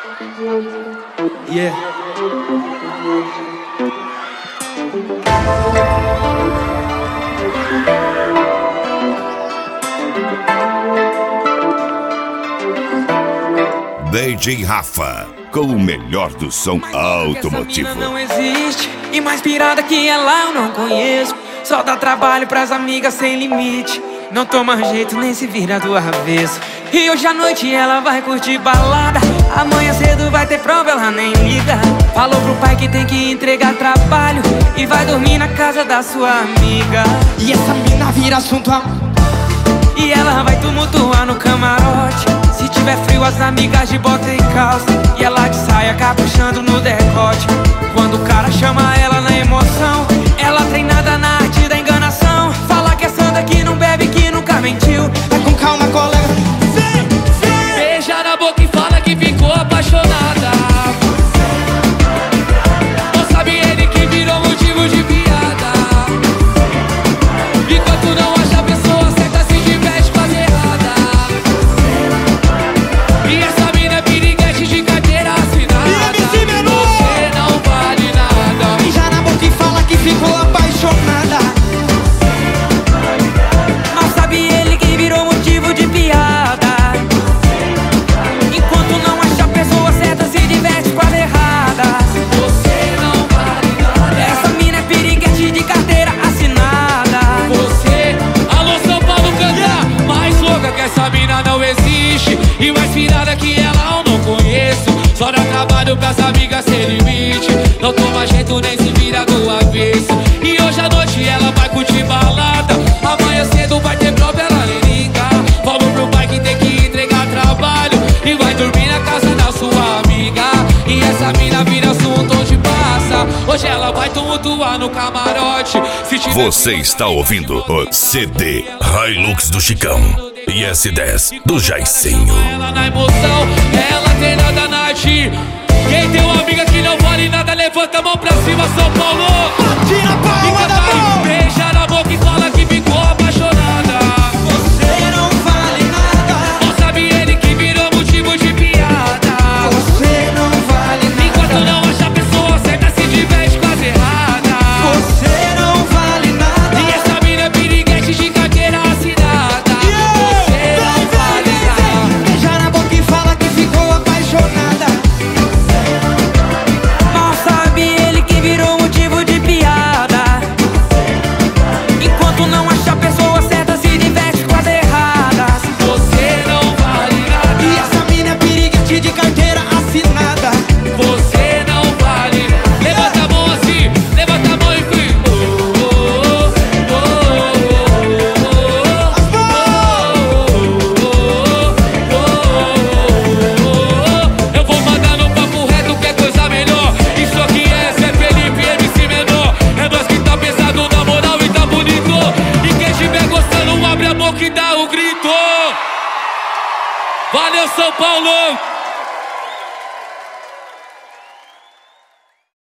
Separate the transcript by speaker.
Speaker 1: Yeah.
Speaker 2: DJ Rafa, com o melhor do som automotivo.
Speaker 3: Essa mina não existe, e mais pirada que ela eu não conheço. Só dá trabalho pras amigas sem limite. Não toma jeito nem se vira do avesso. E hoje à noite ela vai curtir balada. Amanhã cedo vai ter prova, ela nem liga. Falou pro pai que tem que entregar trabalho e vai dormir na casa da sua amiga.
Speaker 1: E essa mina vira assunto
Speaker 3: e ela vai tumultuar no camarote. Se tiver frio as amigas de bota e calça e ela de saia caprichando no decote. Quando o cara chama ela na emoção, ela treinada na arte da enganação. Fala que é santa, que não bebe, que nunca mentiu.
Speaker 1: Vai com calma, colega.
Speaker 3: Beija na boca e fala que ficou apaixonada. Não sabe ele que virou motivo de piada. Enquanto não acha a pessoa certa, se diverte com as erradas. E essa mina é piriguete de carteira assinada. Você não vale nada.
Speaker 1: Beija na boca e fala que ficou apaixonada.
Speaker 3: Não sabe ele que virou motivo de piada. Enquanto não acha a pessoa certa, se diverte com as erradas. Você não vale nada. Essa mina é piriguete de carteira assinada. Você, alô São Paulo, canta mais louca que essa mina não existe. E mais pirada que ela eu não conheço. Só dá trabalho pras amigas sem limite. Não toma jeito nem se vira do avesso. E hoje à noite ela vai curtir balada. Amanhã cedo vai ter prova, ela nem liga. Falou pro pai que tem que entregar trabalho e vai dormir na casa da sua amiga. E essa mina vira assunto onde passa. Hoje ela vai tumultuar no camarote.
Speaker 2: Você está ouvindo o CD Hilux do Chicão e S10 do Jaicinho.
Speaker 3: Ela na emoção, ela tem nada na arte. Quem tem uma amiga que não vale nada, levanta a mão pra cima, São Paulo.
Speaker 1: Tira a palma da mão.
Speaker 3: Beija na boca e fala que ficou apaixonada.
Speaker 1: Você não vale nada.
Speaker 3: Não sabe ele que virou motivo de piada.
Speaker 1: Você não vale nada.
Speaker 3: Enquanto não acha a pessoa certa, se diverte com as erradas.
Speaker 1: Você não vale nada.
Speaker 3: E essa mina é piriguete de carteira assinada. Você não vale nada.
Speaker 1: Beija na boca e fala que ficou apaixonada.
Speaker 3: Mal sabe ele que virou motivo de piada. Enquanto não acha a pessoa certa, se diverte com as erradas. Você não vale nada.
Speaker 1: E essa mina é piriguete de carteira assinada.
Speaker 3: Você não vale. Levanta a mão assim, levanta a mão e grita. Eu vou mandar no papo reto que é coisa melhor. Isso aqui é Zé Felipe, MC Menor. É nós que tá pesado na moral e tá bonito. E quem estiver gostando, abre a boca e dá o grito. Valeu, São Paulo!